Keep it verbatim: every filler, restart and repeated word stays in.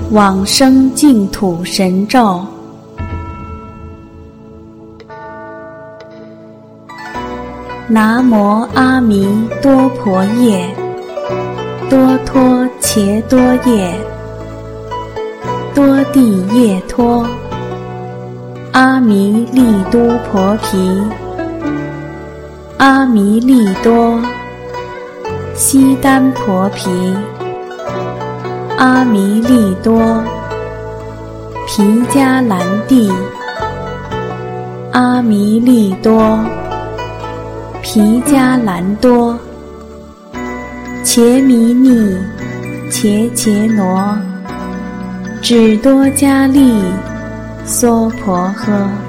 往生净土神咒。南无阿弥多婆夜，多托伽多夜，多地夜托，阿弥利都婆毗，阿弥利多，悉丹婆毗，阿弥利多，毗迦兰帝，阿弥利多，毗迦兰多，伽弥尼，伽伽罗，只多迦利，娑婆诃。